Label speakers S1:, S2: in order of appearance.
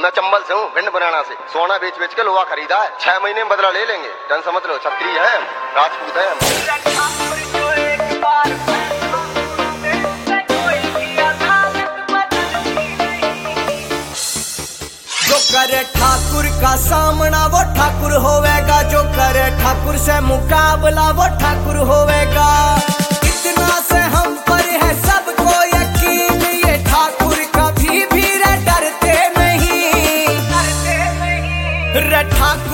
S1: मैं चंबल से हूँ, भिंड बनाना से। सोना बेच बेच के लोहा खरीदा है, 6 महीने में बदला ले लेंगे। जन समझ लो, क्षत्रिय है, राजपूत है।
S2: जो करे ठाकुर का सामना वो ठाकुर होवेगा, जो करे ठाकुर से मुकाबला वो ठाकुर होवेगा। इतना से हम पर है सबको यकीन, ये ठाकुर कभी भी डरते नहीं। रे ठाकुर